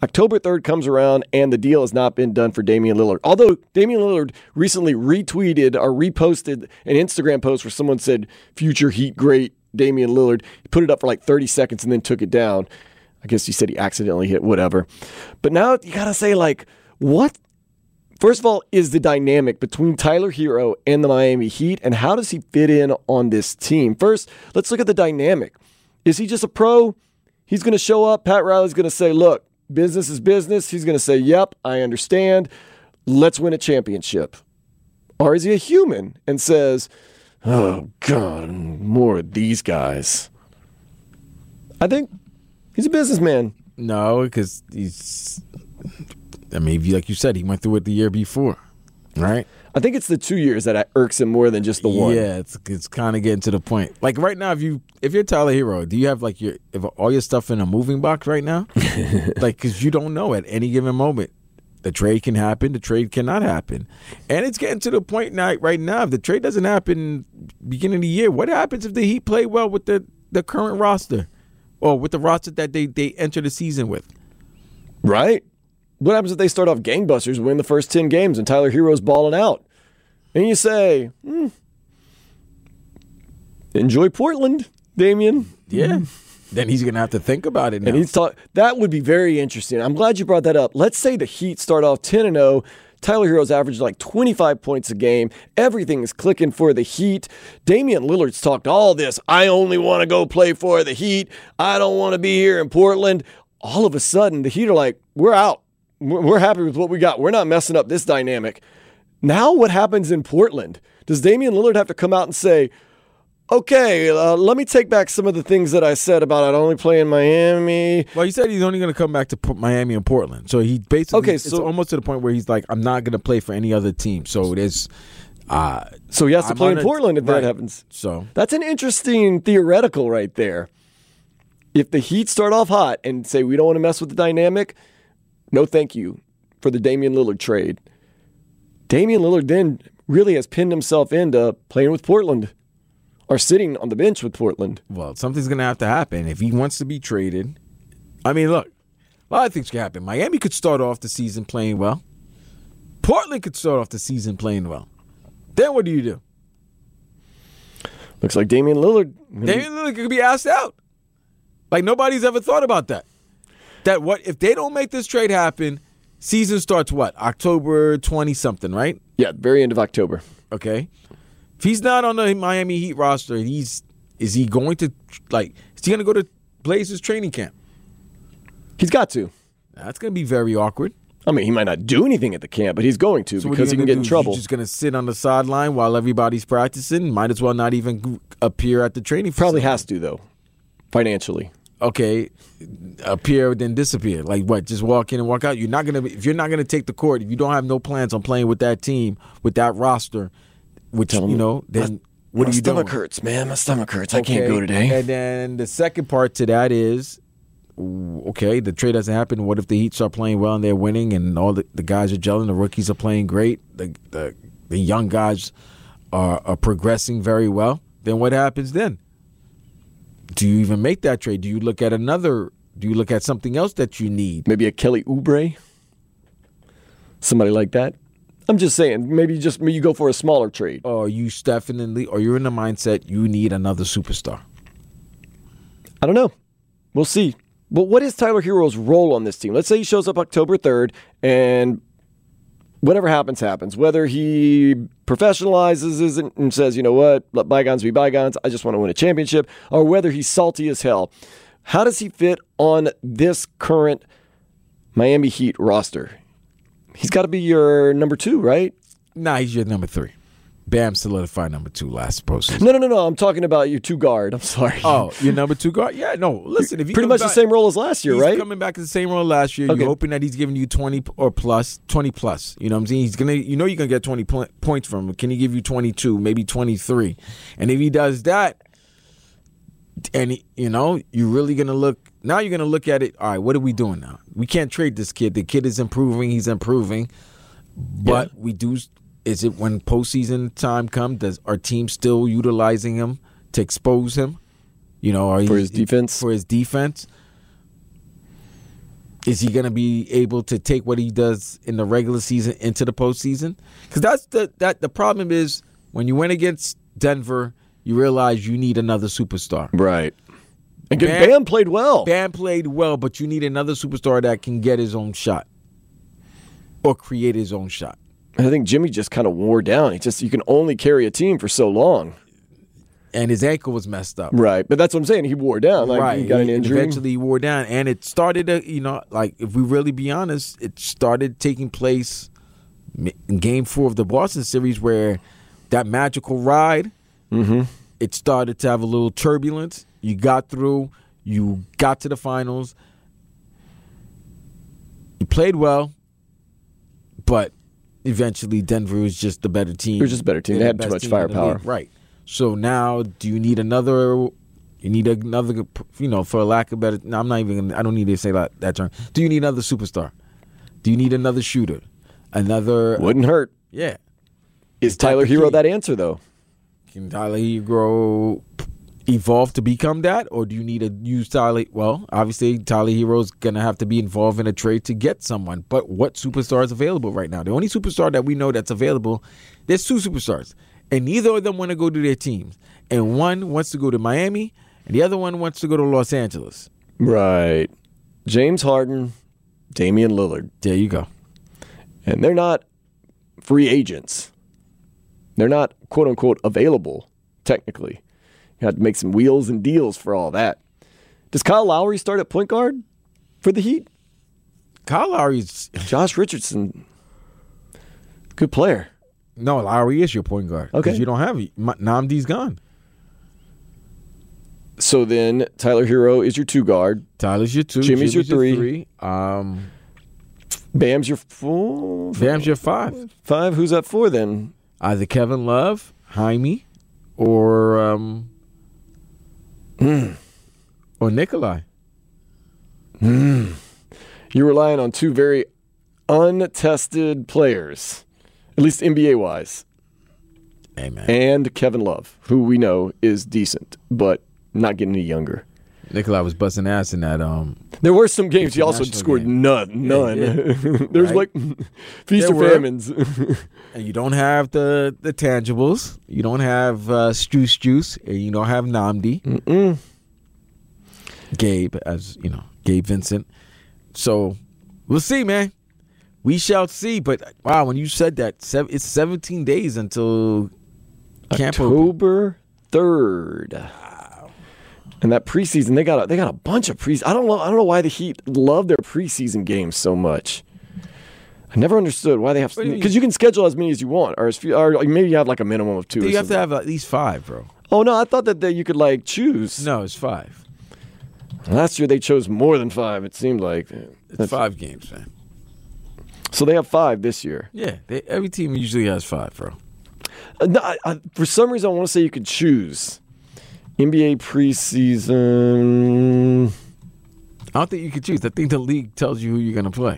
Speaker 8: October third comes around, and the deal has not been done for Damian Lillard. Although Damian Lillard recently retweeted or reposted an Instagram post where someone said, future Heat great Damian Lillard. He put it up for like thirty seconds and then took it down. I guess he said he accidentally hit whatever. But now you got to say, like, what? First of all, is the dynamic between Tyler Hero and the Miami Heat, and how does he fit in on this team? First, let's look at the dynamic. Is he just a pro? He's going to show up. Pat Riley's going to say, look, business is business. He's going to say, yep, I understand. Let's win a championship. Or is he a human and says, oh, God, more of these guys? I think he's a businessman.
Speaker 9: No, because he's, I mean, like you said, he went through it the year before, right?
Speaker 8: I think it's the two years that irks him more than just the one.
Speaker 9: Yeah, it's it's kind of getting to the point. Like right now, if you if you're Tyler Hero, do you have like your if all your stuff in a moving box right now? Like, because you don't know at any given moment, the trade can happen, the trade cannot happen, and it's getting to the point now. Right now, if the trade doesn't happen beginning of the year, what happens if the Heat play well with the, the current roster, or with the roster that they they enter the season with?
Speaker 8: Right. What happens if they start off gangbusters, win the first ten games, and Tyler Hero's balling out? And you say, hmm, enjoy Portland, Damian.
Speaker 9: Yeah. Then he's going to have to think about it now.
Speaker 8: And he's talk- that would be very interesting. I'm glad you brought that up. Let's say the Heat start off ten and oh. Tyler Hero's averaging like twenty-five points a game. Everything is clicking for the Heat. Damian Lillard's talked all this. I only want to go play for the Heat. I don't want to be here in Portland. All of a sudden, the Heat are like, we're out. We're happy with what we got. We're not messing up this dynamic. Now what happens in Portland? Does Damian Lillard have to come out and say, okay, uh, let me take back some of the things that I said about I'd only play in Miami?
Speaker 9: Well, he said he's only going to come back to P- Miami and Portland. So he basically,
Speaker 8: okay,
Speaker 9: so,
Speaker 8: so,
Speaker 9: it's almost to the point where he's like, I'm not going to play for any other team. So there's... Uh,
Speaker 8: so he has to
Speaker 9: I'm
Speaker 8: play in
Speaker 9: a,
Speaker 8: Portland if
Speaker 9: right.
Speaker 8: that happens.
Speaker 9: So
Speaker 8: that's an interesting theoretical right there. If the Heat start off hot and say, we don't want to mess with the dynamic, no thank you for the Damian Lillard trade. Damian Lillard then really has pinned himself into playing with Portland or sitting on the bench with Portland.
Speaker 9: Well, something's going to have to happen. If he wants to be traded, I mean, look, a lot of things can happen. Miami could start off the season playing well. Portland could start off the season playing well. Then what do you do?
Speaker 8: Looks like Damian Lillard.
Speaker 9: Damian Lillard could be asked out. Like, nobody's ever thought about that. That what if they don't make this trade happen, season starts what? October twentieth-something, right?
Speaker 8: Yeah, very end of October.
Speaker 9: Okay. If he's not on the Miami Heat roster, he's is he going to, like, is he going to go to Blazers training camp?
Speaker 8: He's got to.
Speaker 9: That's going to be very awkward.
Speaker 8: I mean, he might not do anything at the camp, but he's going to so because he can get do? in trouble.
Speaker 9: He's just going to sit on the sideline while everybody's practicing? Might as well not even appear at the training
Speaker 8: Probably
Speaker 9: facility.
Speaker 8: has to, though, financially.
Speaker 9: Okay, appear then disappear. Like what? Just walk in and walk out. You're not gonna. If you're not gonna take the court, if you don't have no plans on playing with that team, with that roster, which
Speaker 8: Tell
Speaker 9: you
Speaker 8: me,
Speaker 9: know, then
Speaker 8: my,
Speaker 9: what
Speaker 8: my
Speaker 9: are you doing?
Speaker 8: My stomach hurts, man. My stomach hurts.
Speaker 9: Okay.
Speaker 8: I can't go today.
Speaker 9: And then the second part to that is, okay, the trade doesn't happen. What if the Heat start playing well and they're winning, and all the, the guys are gelling, the rookies are playing great, the the, the young guys are, are progressing very well? Then what happens then? Do you even make that trade? Do you look at another? Do you look at something else that you need?
Speaker 8: Maybe a Kelly Oubre? Somebody like that? I'm just saying, maybe just you go for a smaller trade.
Speaker 9: Or you definitely, or you're in the mindset you need another superstar.
Speaker 8: I don't know. We'll see. But what is Tyler Hero's role on this team? Let's say he shows up October third and whatever happens, happens. Whether he professionalizes it and says, you know what, let bygones be bygones, I just want to win a championship, or whether he's salty as hell. How does he fit on this current Miami Heat roster? He's got to be your number two, right?
Speaker 9: Nah, he's your number three. Bam solidified number two last postseason.
Speaker 8: No, no, no, no. I'm talking about your two guard. I'm sorry.
Speaker 9: Oh, your number two guard? Yeah, no. Listen, if he
Speaker 8: pretty much
Speaker 9: back,
Speaker 8: the same role as last year,
Speaker 9: he's
Speaker 8: right?
Speaker 9: He's coming back to the same role last year. Okay. You're hoping that he's giving you twenty or plus, twenty plus. You know what I'm saying? He's gonna, you know, you're gonna get twenty po- points from him. Can he give you twenty-two, maybe twenty-three? And if he does that, and he, you know, you're really gonna look. Now you're gonna look at it. All right, what are we doing now? We can't trade this kid. The kid is improving. He's improving, but yeah. we do. Is it when postseason time comes, does our team still utilizing him to expose him? You know, are
Speaker 8: for
Speaker 9: he,
Speaker 8: his defense?
Speaker 9: For his defense. Is he going to be able to take what he does in the regular season into the postseason? Because that's the that the problem is when you went against Denver, you realize you need another superstar.
Speaker 8: Right. And Bam, Bam played well.
Speaker 9: Bam played well, but you need another superstar that can get his own shot or create his own shot.
Speaker 8: I think Jimmy just kind of wore down. He just you can only carry a team for so long.
Speaker 9: And his ankle was messed up.
Speaker 8: Right. But that's what I'm saying. He wore down. Like,
Speaker 9: right.
Speaker 8: He got an injury.
Speaker 9: Eventually he wore down. And it started, to, you know, like, if we really be honest, it started taking place in game four of the Boston series where that magical ride,
Speaker 8: mm-hmm.
Speaker 9: it started to have a little turbulence. You got through. You got to the finals. You played well. But eventually Denver was just the better team.
Speaker 8: It was just a better team. They had too much firepower.
Speaker 9: Right. So now, do you need another? You need another, you know, for lack of better. No, I'm not even. I don't need to say that, that term. Do you need another superstar? Do you need another shooter? Another
Speaker 8: wouldn't hurt.
Speaker 9: Yeah.
Speaker 8: Is Tyler Hero that answer though?
Speaker 9: Can Tyler Hero evolve to become that, or do you need to use Tyler? Well, obviously Tyler Hero's gonna have to be involved in a trade to get someone. But what superstar is available right now? The only superstar that we know that's available, there's two superstars. And neither of them want to go to their teams. And one wants to go to Miami, and the other one wants to go to Los Angeles.
Speaker 8: Right. James Harden, Damian Lillard.
Speaker 9: There you go.
Speaker 8: And they're not free agents. They're not, quote-unquote, available, technically. You have to make some wheels and deals for all that. Does Kyle Lowry start at point guard for the Heat?
Speaker 9: Kyle Lowry's...
Speaker 8: Josh Richardson, good player.
Speaker 9: No, Lowry is your point guard.
Speaker 8: Okay.
Speaker 9: Because you don't have it. Namdi's gone.
Speaker 8: So then Tyler Hero is your two guard.
Speaker 9: Tyler's your two.
Speaker 8: Jimmy's,
Speaker 9: Jimmy's
Speaker 8: your three.
Speaker 9: Your three. Um,
Speaker 8: Bam's your four.
Speaker 9: Bam's your five.
Speaker 8: Five. Who's at four then?
Speaker 9: Either Kevin Love, Jaime, or um,
Speaker 8: mm.
Speaker 9: or Nikolai.
Speaker 8: Mm. You're relying on two very untested players. At least N B A-wise.
Speaker 9: Amen.
Speaker 8: And Kevin Love, who we know is decent, but not getting any younger.
Speaker 9: Nikolai was busting ass in that. Um,
Speaker 8: there were some games he also scored
Speaker 9: game.
Speaker 8: none. None.
Speaker 9: Yeah, yeah.
Speaker 8: There's
Speaker 9: right?
Speaker 8: like feast
Speaker 9: there
Speaker 8: or
Speaker 9: were.
Speaker 8: famines.
Speaker 9: And you don't have the, the tangibles. You don't have uh, Struce Juice. And you don't have Namdi.
Speaker 8: Mm-mm.
Speaker 9: Gabe, as you know, Gabe Vincent. So we'll see, man. We shall see, but wow, when you said that, it's seventeen days until camp
Speaker 8: October third. Wow. And that preseason, they got a, they got a bunch of pre. I don't know. I don't know why the Heat love their preseason games so much. I never understood why they have because you, you can schedule as many as you want, or, as few, or maybe you have like a minimum of two.
Speaker 9: You have to have at least five, bro.
Speaker 8: Oh no, I thought that, that you could like choose.
Speaker 9: No, it's five.
Speaker 8: Last year they chose more than five. It seemed like
Speaker 9: it's
Speaker 8: That's,
Speaker 9: five games, man.
Speaker 8: So they have five this year.
Speaker 9: Yeah, they, every team usually has five, bro.
Speaker 8: Uh, no, I, I, for some reason, I want to say you could choose N B A preseason.
Speaker 9: I don't think you could choose. I think the league tells you who you're going to play.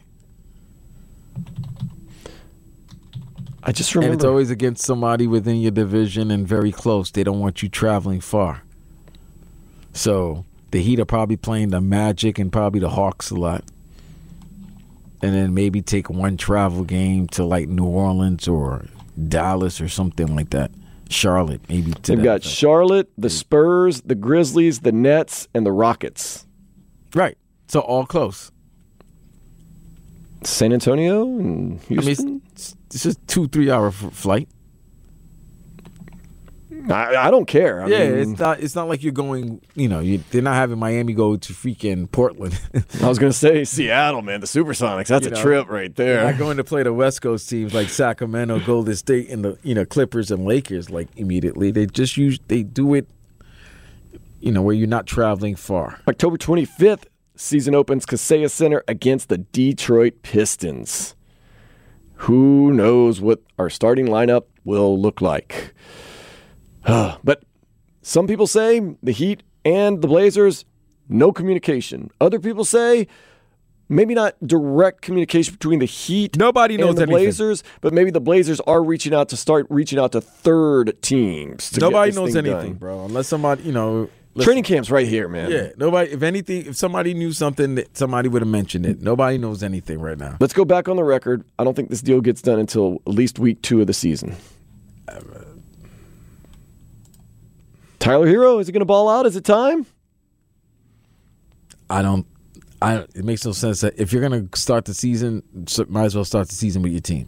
Speaker 8: I just remember.
Speaker 9: And it's always against somebody within your division and very close. They don't want you traveling far. So the Heat are probably playing the Magic and probably the Hawks a lot. And then maybe take one travel game to like New Orleans or Dallas or something like that. Charlotte, maybe.
Speaker 8: They've got effect. Charlotte, the Spurs, the Grizzlies, the Nets, and the Rockets.
Speaker 9: Right. So all close.
Speaker 8: San Antonio and Houston?
Speaker 9: I mean, it's, it's just a two, three-hour f- flight.
Speaker 8: I, I don't care. I
Speaker 9: yeah,
Speaker 8: mean,
Speaker 9: it's not. It's not like you're going. You know, you, they're not having Miami go to freaking Portland.
Speaker 8: I was gonna say Seattle, man. The Supersonics. That's
Speaker 9: you
Speaker 8: a
Speaker 9: know,
Speaker 8: trip right there.
Speaker 9: They're not going to play the West Coast teams like Sacramento, Golden State, and the you know Clippers and Lakers like immediately. They just use. They do it. You know, where you're not traveling far.
Speaker 8: October twenty-fifth, season opens Kaseya Center against the Detroit Pistons. Who knows what our starting lineup will look like? But some people say the Heat and the Blazers, no communication. Other people say maybe not direct communication between the Heat
Speaker 9: Nobody knows
Speaker 8: and the
Speaker 9: anything.
Speaker 8: Blazers, but maybe the Blazers are reaching out to start reaching out to third teams. To
Speaker 9: Nobody
Speaker 8: get this
Speaker 9: knows
Speaker 8: thing
Speaker 9: anything,
Speaker 8: done.
Speaker 9: bro. Unless somebody, you know, Listen,
Speaker 8: Training camp's right here, man.
Speaker 9: Yeah, nobody. If anything, if somebody knew something, that somebody would have mentioned it. Nobody knows anything right now.
Speaker 8: Let's go back on the record. I don't think this deal gets done until at least week two of the season. Tyler Hero, is he going to ball out? Is it time?
Speaker 9: I don't. I. It makes no sense that if you're going to start the season, might as well start the season with your team.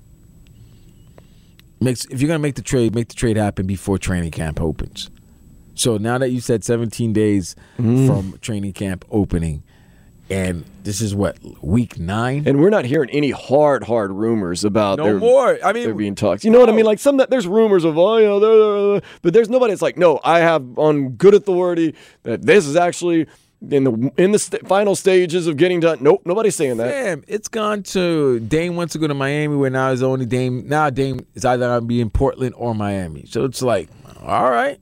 Speaker 9: Makes if you're going to make the trade, make the trade happen before training camp opens. So now that you said seventeen days mm. from training camp opening, and this is what, week nine?
Speaker 8: And we're not hearing any hard, hard rumors about
Speaker 9: no
Speaker 8: there,
Speaker 9: more. I mean,
Speaker 8: there being talks. You know no. what I mean? Like some that there's rumors of oh, you know, they're, they're, but there's nobody that's like, no, I have on good authority that this is actually in the in the st- final stages of getting done. Nope, nobody's saying that.
Speaker 9: Damn, it's gone to Dame wants to go to Miami, where now is only Dame. Now Dame is either going to be in Portland or Miami. So it's like, all right.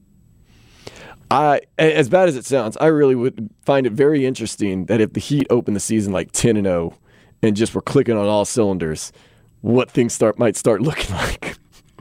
Speaker 8: I, as bad as it sounds, I really would find it very interesting that if the Heat opened the season like ten and oh and just were clicking on all cylinders, what things start might start looking like.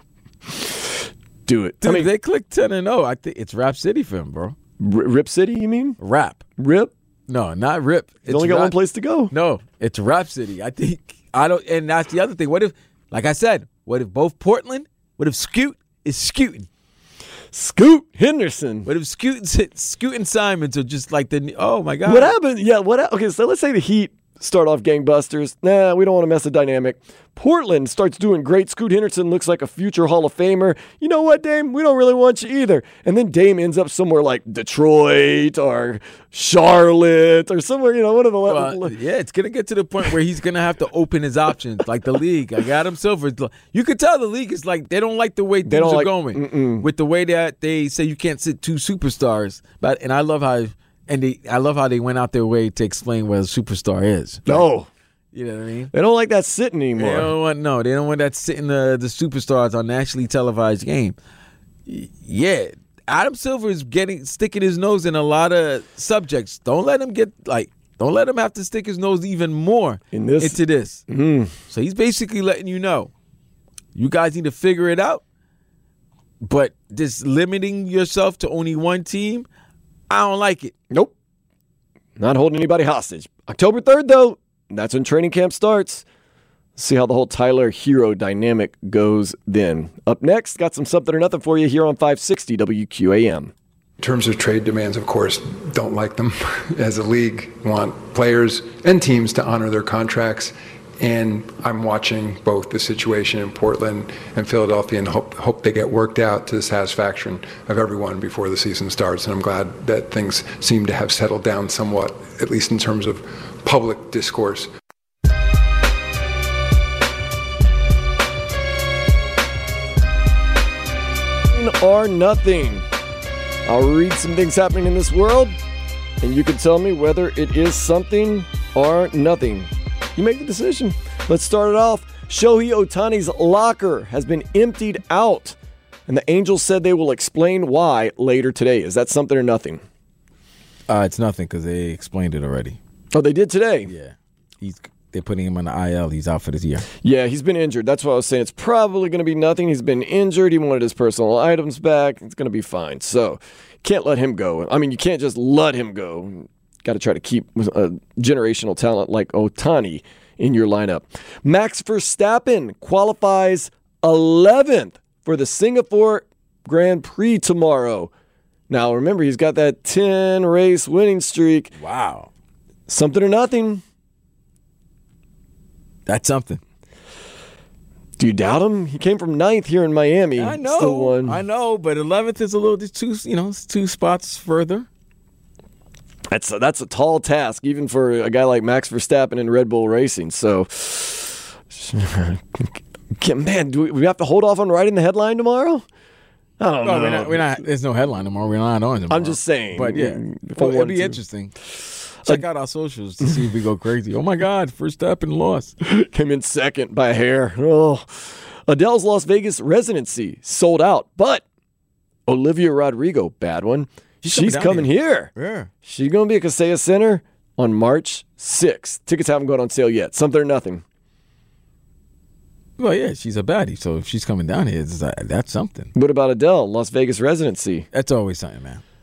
Speaker 8: Do it.
Speaker 9: Dude,
Speaker 8: I mean,
Speaker 9: they click ten and oh. I think it's Rap City for him, bro.
Speaker 8: R- Rip City, you mean?
Speaker 9: Rap.
Speaker 8: Rip?
Speaker 9: No, not Rip.
Speaker 8: It's He's only got
Speaker 9: rap.
Speaker 8: one place to go.
Speaker 9: No, it's Rap City. I think I don't, and that's the other thing. What if, like I said, what if both Portland? What if Scoot is scooting?
Speaker 8: Scoot Henderson.
Speaker 9: What if Scoot, Scoot and Simons are just like the, oh my God.
Speaker 8: What happened? Yeah, what? Okay, so let's say the Heat start off gangbusters. Nah, we don't want to mess the dynamic. Portland starts doing great. Scoot Henderson looks like a future Hall of Famer. You know what, Dame? We don't really want you either. And then Dame ends up somewhere like Detroit or Charlotte or somewhere, you know, one of the...
Speaker 9: Well, yeah, it's going to get to the point where he's going to have to open his options, like the league. Like Adam Silver. You could tell the league is like, they don't like the way things are like, going. Mm-mm. With the way that they say you can't sit two superstars. But And I love how... And they, I love how they went out their way to explain what a superstar is.
Speaker 8: No.
Speaker 9: You know what I mean?
Speaker 8: They don't like that sitting anymore.
Speaker 9: They don't want, no, they don't want that sitting the, the superstars on nationally televised game. Yeah. Adam Silver is getting sticking his nose in a lot of subjects. Don't let him get, like, don't let him have to stick his nose even more
Speaker 8: in this?
Speaker 9: into this.
Speaker 8: Mm-hmm.
Speaker 9: So he's basically letting you know, you guys need to figure it out. But just limiting yourself to only one team, I don't like it.
Speaker 8: Nope. Not holding anybody hostage. October third, though, that's when training camp starts. See how the whole Tyler Hero dynamic goes then. Up next, got some something or nothing for you here on five sixty W Q A M.
Speaker 17: In terms of trade demands, of course, don't like them. As a league, want players and teams to honor their contracts. And I'm watching both the situation in Portland and Philadelphia and hope, hope they get worked out to the satisfaction of everyone before the season starts. And I'm glad that things seem to have settled down somewhat, at least in terms of public discourse.
Speaker 8: Or nothing. I'll read some things happening in this world, and you can tell me whether it is something or nothing. You make the decision. Let's start it off. Shohei Ohtani's locker has been emptied out, and the Angels said they will explain why later today. Is that something or nothing?
Speaker 9: Uh, it's nothing because they explained it already.
Speaker 8: Oh, they did today?
Speaker 9: Yeah. He's They're putting him on the I L. He's out for this year.
Speaker 8: Yeah, he's been injured. That's what I was saying. It's probably going to be nothing. He's been injured. He wanted his personal items back. It's going to be fine. So, can't let him go. I mean, you can't just let him go. Got to try to keep a generational talent like Ohtani in your lineup. Max Verstappen qualifies eleventh for the Singapore Grand Prix tomorrow. Now, remember, he's got that ten-race winning streak.
Speaker 9: Wow.
Speaker 8: Something or nothing.
Speaker 9: That's something.
Speaker 8: Do you doubt him? He came from ninth here in Miami.
Speaker 9: I know.
Speaker 8: Still won.
Speaker 9: I know, but eleventh is a little, it's two, you know, it's two spots further.
Speaker 8: That's a, that's a tall task, even for a guy like Max Verstappen in Red Bull Racing. So, man, do we, we have to hold off on writing the headline tomorrow? I don't
Speaker 9: no,
Speaker 8: know.
Speaker 9: We're not, we're not, there's no headline tomorrow. We're not on tomorrow.
Speaker 8: I'm just saying.
Speaker 9: But yeah, well, it'll be to. interesting. Check out our socials to see if we go crazy. Oh, my God, Verstappen lost.
Speaker 8: Came in second by a hair. Oh. Adele's Las Vegas residency sold out, but Olivia Rodrigo, bad one. She's, She's coming here.
Speaker 9: here. Yeah.
Speaker 8: She's going to be at Kaseya Center on March sixth. Tickets haven't gone on sale yet. Something or nothing.
Speaker 9: Well, yeah, she's a baddie, so if she's coming down here, that's something.
Speaker 8: What about Adele, Las Vegas residency?
Speaker 9: That's always something, man.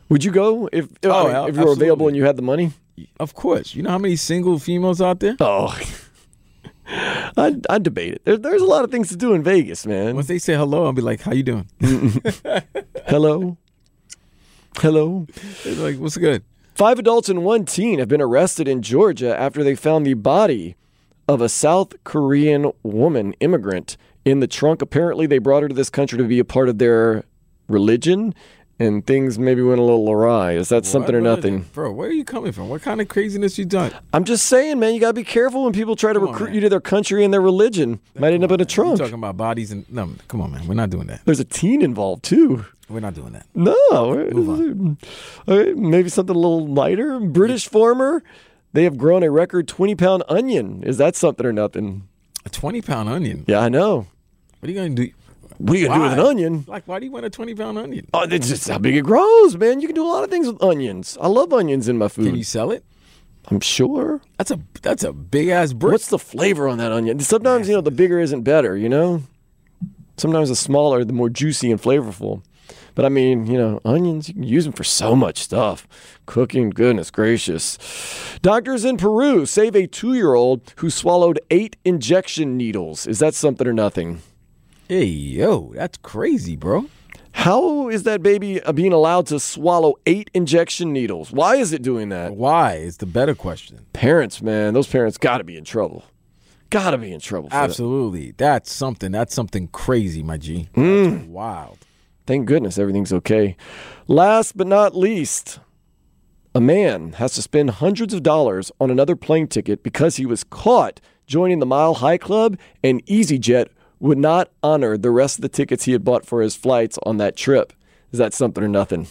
Speaker 8: Would you go if if,
Speaker 9: Oh,
Speaker 8: I mean, if you were available
Speaker 9: absolutely.
Speaker 8: and you had the money?
Speaker 9: Of course. You know how many single females out there?
Speaker 8: Oh, I'd, I'd debate it. There, there's a lot of things to do in Vegas, man.
Speaker 9: Once they say hello, I'll be like, how you doing?
Speaker 8: Hello? Hello?
Speaker 9: It's like, what's good?
Speaker 8: Five adults and one teen have been arrested in Georgia after they found the body of a South Korean woman immigrant in the trunk. Apparently, they brought her to this country to be a part of their religion, and things maybe went a little awry. Is that
Speaker 9: What?
Speaker 8: something or
Speaker 9: What is
Speaker 8: nothing?
Speaker 9: it? Bro, where are you coming from? What kind of craziness you done?
Speaker 8: I'm just saying, man, you got to be careful when people try to
Speaker 9: Come on,
Speaker 8: recruit
Speaker 9: man.
Speaker 8: you to their country and their religion. Might end up in a
Speaker 9: You
Speaker 8: trunk.
Speaker 9: talking about bodies and no, come on, man. We're not doing that.
Speaker 8: There's a teen involved, too.
Speaker 9: We're not doing that.
Speaker 8: No.
Speaker 9: Move on.
Speaker 8: All right, maybe something a little lighter. British farmer, they have grown a record twenty-pound onion. Is that something or nothing?
Speaker 9: A twenty-pound onion?
Speaker 8: Yeah, I know.
Speaker 9: What are you going to do?
Speaker 8: What are you going to do with an
Speaker 9: Why?
Speaker 8: onion?
Speaker 9: Like, why do you want a twenty-pound onion?
Speaker 8: Oh, it's just how big it grows, man. You can do a lot of things with onions. I love onions in my food.
Speaker 9: Can you sell it?
Speaker 8: I'm sure.
Speaker 9: That's a that's a big ass brick.
Speaker 8: What's the flavor on that onion? Sometimes, you know, the bigger isn't better, you know? Sometimes the smaller, the more juicy and flavorful. But I mean, you know, onions, you can use them for so much stuff. Cooking, goodness gracious. Doctors in Peru save a two-year-old who swallowed eight injection needles. Is that something or nothing?
Speaker 9: Hey, yo, that's crazy, bro.
Speaker 8: How is that baby being allowed to swallow eight injection needles? Why is it doing that?
Speaker 9: Why is the better question.
Speaker 8: Parents, man, those parents got to be in trouble. Got to be in trouble for that.
Speaker 9: Absolutely. That's something. That's something crazy, my G.
Speaker 8: Mm.
Speaker 9: That's wild.
Speaker 8: Thank goodness everything's okay. Last but not least, a man has to spend hundreds of dollars on another plane ticket because he was caught joining the Mile High Club, and EasyJet would not honor the rest of the tickets he had bought for his flights on that trip. Is that something or nothing?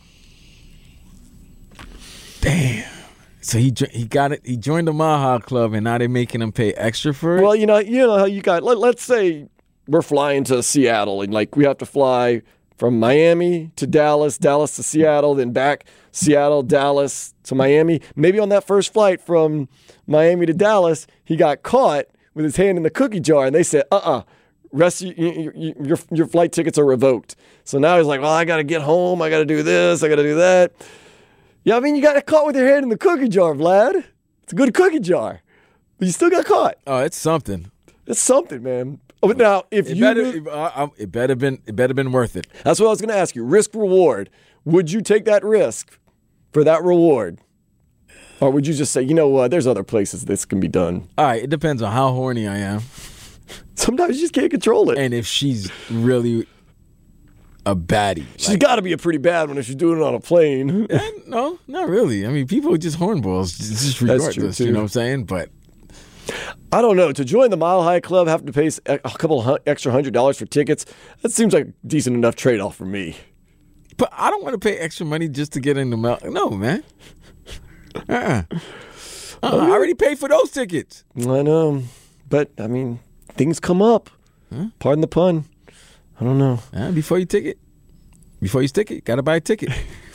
Speaker 9: Damn. So he jo- he got it. He joined the Mile High Club, and now they're making him pay extra for it.
Speaker 8: Well, you know, you know how you got. Let, let's say we're flying to Seattle, and like we have to fly from Miami to Dallas, Dallas to Seattle, then back Seattle, Dallas to Miami. Maybe on that first flight from Miami to Dallas, he got caught with his hand in the cookie jar, and they said, "Uh-uh, rest you, you, you, your your flight tickets are revoked." So now he's like, "Well, I got to get home. I got to do this. I got to do that." Yeah, I mean, you got caught with your hand in the cookie jar, Vlad. It's a good cookie jar, but you still got caught.
Speaker 9: Oh, it's something.
Speaker 8: It's something, man. Oh, but now, if
Speaker 9: It
Speaker 8: you
Speaker 9: better,
Speaker 8: really-
Speaker 9: it, uh, it better been, it better been worth it.
Speaker 8: that's what I was going to ask you. Risk reward. Would you take that risk for that reward, or would you just say, you know what? There's other places this can be done.
Speaker 9: All right, it depends on how horny I am,
Speaker 8: Sometimes you just can't control it.
Speaker 9: and if she's really a baddie.
Speaker 8: She's got to be a pretty bad one if she's doing it on a plane.
Speaker 9: Eh, no, not really. I mean, people are just hornballs, just
Speaker 8: That's
Speaker 9: regardless.
Speaker 8: true, too.
Speaker 9: You know what I'm saying? But
Speaker 8: I don't know. To join the Mile High Club, have to pay a couple hu- extra hundred dollars for tickets. That seems like a decent enough trade-off for me.
Speaker 9: but I don't want to pay extra money just to get in the mouth. No, man. Uh-uh. Uh-uh. I already paid for those tickets.
Speaker 8: I know, but I mean, things come up.
Speaker 9: Huh?
Speaker 8: Pardon the pun. I don't know.
Speaker 9: Uh, before you ticket, before you stick it, gotta buy a ticket.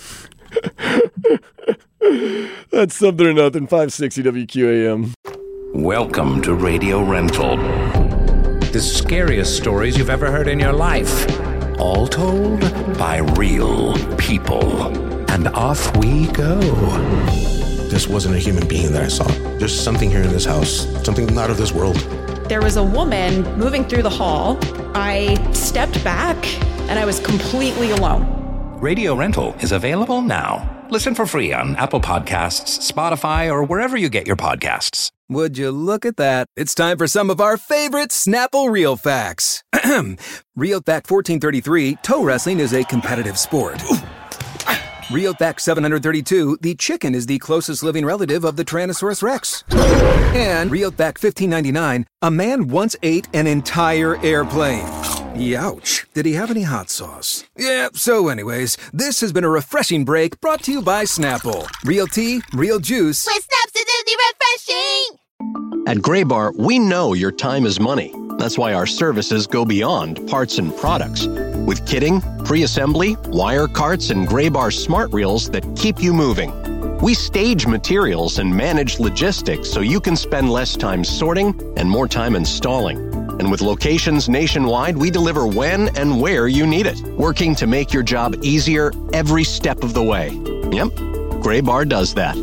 Speaker 8: That's something or nothing. five sixty W Q A M.
Speaker 18: Welcome to Radio Rental. The scariest stories you've ever heard in your life. All told by real people. And off we go.
Speaker 19: This wasn't a human being that I saw. There's something here in this house, something not of this world.
Speaker 20: There was a woman moving through the hall. I stepped back and I was completely alone.
Speaker 18: Radio Rental is available now. Listen for free on Apple Podcasts, Spotify, or wherever you get your podcasts.
Speaker 3: Would you look at that? It's time for some of our favorite Snapple Real Facts. Real Fact fourteen thirty-three, toe wrestling is a competitive sport. Real Fact seven thirty-two, the chicken is the closest living relative of the Tyrannosaurus Rex. And Real Fact fifteen ninety-nine, a man once ate an entire airplane. Youch. Did he have any hot sauce? Yeah, so anyways, this has been a refreshing break brought to you by Snapple. Real tea, real juice.
Speaker 4: With Snaps, it's refreshing.
Speaker 5: At Graybar, we know your time is money. That's why our services go beyond parts and products. With kitting, pre-assembly, wire carts, and Graybar smart reels that keep you moving. We stage materials and manage logistics so you can spend less time sorting and more time installing. And with locations nationwide, we deliver when and where you need it, working to make your job easier every step of the way. Yep, Graybar does that.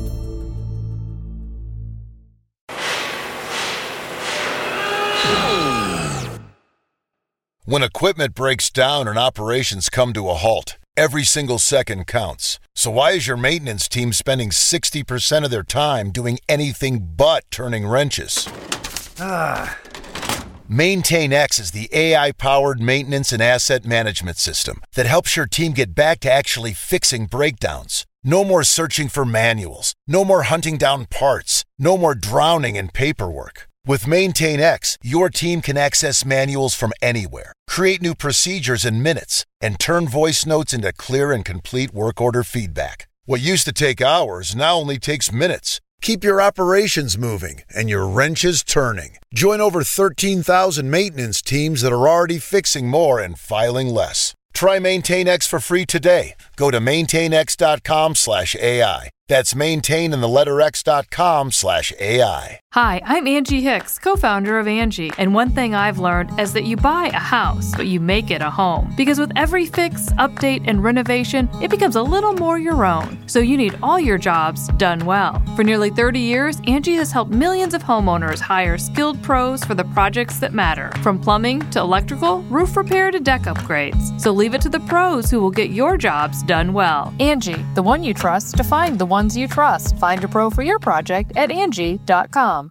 Speaker 7: When equipment breaks down and operations come to a halt, every single second counts. So why is your maintenance team spending sixty percent of their time doing anything but turning wrenches? Ah. MaintainX is the A I-powered maintenance and asset management system that helps your team get back to actually fixing breakdowns. No more searching for manuals. No more hunting down parts. No more drowning in paperwork. With MaintainX, your team can access manuals from anywhere, create new procedures in minutes, and turn voice notes into clear and complete work order feedback. What used to take hours now only takes minutes. Keep your operations moving and your wrenches turning. Join over thirteen thousand maintenance teams that are already fixing more and filing less. Try MaintainX for free today. Go to maintainx.com slash AI. That's maintain in the letter x.com slash AI.
Speaker 21: Hi, I'm Angie Hicks, co-founder of Angie. And one thing I've learned is that you buy a house, but you make it a home. Because with every fix, update, and renovation, it becomes a little more your own. So you need all your jobs done well. For nearly thirty years, Angie has helped millions of homeowners hire skilled pros for the projects that matter. From plumbing to electrical, roof repair to deck upgrades. So leave it to the pros who will get your jobs done well.
Speaker 22: Angie, the one you trust to find the ones you trust. Find a pro for your project at Angie dot com.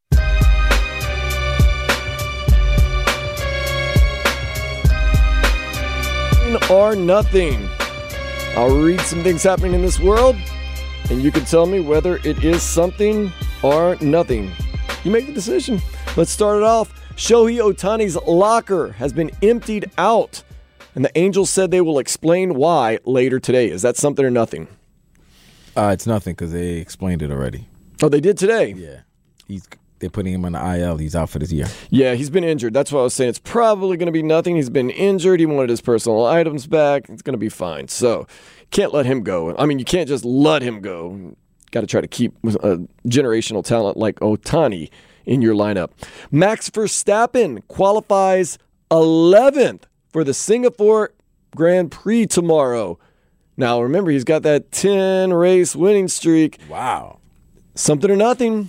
Speaker 8: Or nothing. I'll read some things happening in this world, and you can tell me whether it is something or nothing. You make the decision. Let's start it off. Shohei Ohtani's locker has been emptied out, and the Angels said they will explain why later today. Is that something or nothing?
Speaker 9: Uh, it's nothing because they explained it already.
Speaker 8: Oh, they did today?
Speaker 9: Yeah. He's They're putting him on the I L. He's out for this year.
Speaker 8: Yeah, he's been injured. That's why I was saying it's probably going to be nothing. He's been injured. He wanted his personal items back. It's going to be fine. So can't let him go. I mean, you can't just let him go. Got to try to keep a generational talent like Ohtani in your lineup. Max Verstappen qualifies eleventh for the Singapore Grand Prix tomorrow. Now, remember, he's got that ten-race winning streak.
Speaker 9: Wow.
Speaker 8: Something or nothing.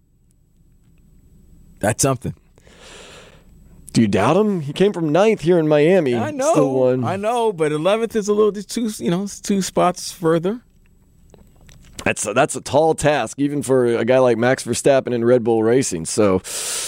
Speaker 9: That's something.
Speaker 8: Do you doubt him? He came from ninth here in Miami.
Speaker 9: I know.
Speaker 8: Still won.
Speaker 9: I know, but eleventh is a little two, you know, it's two spots further.
Speaker 8: That's a, that's a tall task, even for a guy like Max Verstappen in Red Bull Racing. So,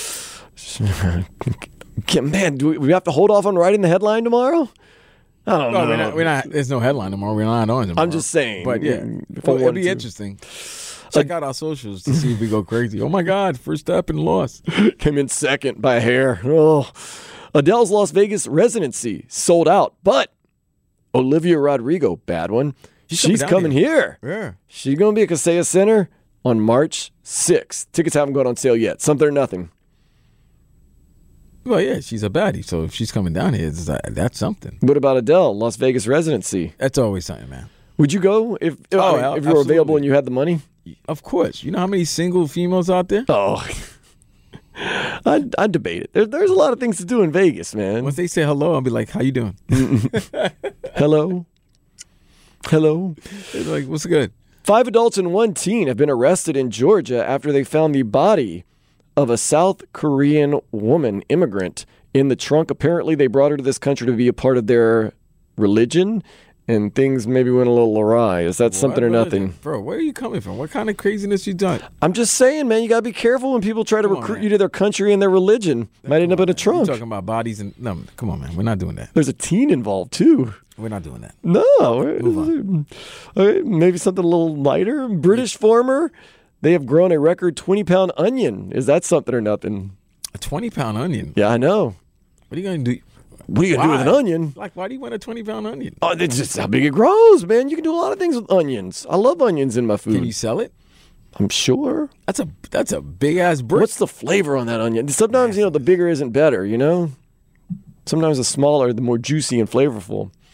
Speaker 8: man, do we, we have to hold off on writing the headline tomorrow? I don't
Speaker 9: no,
Speaker 8: know.
Speaker 9: We're not, we're not, there's no headline tomorrow. We're not on tomorrow.
Speaker 8: I'm just saying.
Speaker 9: But yeah, well, it'll be to. interesting. Check out our socials to see if we go crazy. Oh my God, Verstappen lost.
Speaker 8: Came in second by a hair. Oh. Adele's Las Vegas residency sold out, but Olivia Rodrigo, bad one. She's, She's coming, coming here.
Speaker 9: here. Yeah.
Speaker 8: She's going to be at Kaseya Center on March sixth. Tickets haven't gone on sale yet. Something or nothing.
Speaker 9: Well, yeah, she's a baddie, so if she's coming down here, that's something.
Speaker 8: What about Adele, Las Vegas residency?
Speaker 9: That's always something, man.
Speaker 8: Would you go if if,
Speaker 9: oh,
Speaker 8: I mean, if you were available and you had the money?
Speaker 9: Of course. You know how many single females out there?
Speaker 8: Oh, I'd, I'd debate it. There, there's a lot of things to do in Vegas, man.
Speaker 9: Once they say hello, I'll be like, how you doing?
Speaker 8: Hello? Hello?
Speaker 9: They're like, what's good?
Speaker 8: Five adults and one teen have been arrested in Georgia after they found the body of a South Korean woman immigrant in the trunk. Apparently, they brought her to this country to be a part of their religion, and things maybe went a little awry. Is that what something or nothing?
Speaker 9: Bro, where are you coming from? What kind of craziness you done?
Speaker 8: I'm just saying, man, you got to be careful when people try to come recruit on, you to their country and their religion. Then might end up on, in a trunk.
Speaker 9: You're talking about bodies and... No, come on, man. We're not doing that.
Speaker 8: There's a teen involved, too.
Speaker 9: We're not doing that.
Speaker 8: No.
Speaker 9: Move on.
Speaker 8: Okay, maybe something a little lighter. British farmer. They have grown a record twenty-pound onion. Is that something or nothing?
Speaker 9: A twenty-pound onion?
Speaker 8: Yeah, I know.
Speaker 9: What are you going to do?
Speaker 8: What are you going to do with an onion?
Speaker 9: Like, why do you want a twenty-pound onion?
Speaker 8: Oh, it's just how big it grows, man. You can do a lot of things with onions. I love onions in my food.
Speaker 9: Can you sell it?
Speaker 8: I'm sure.
Speaker 9: That's a that's a big-ass brick.
Speaker 8: What's the flavor on that onion? Sometimes, you know, the bigger isn't better, you know? Sometimes the smaller, the more juicy and flavorful.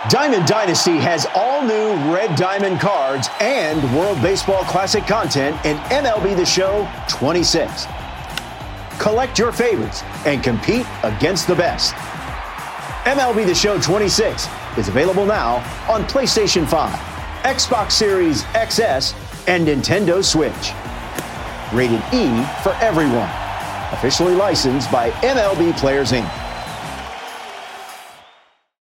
Speaker 6: Diamond Dynasty has all new Red Diamond cards and World Baseball Classic content in M L B The Show twenty-six. Collect your favorites and compete against the best. M L B The Show twenty-six is available now on PlayStation five, Xbox Series X S, and Nintendo Switch. Rated E for everyone. Officially licensed by M L B Players Incorporated.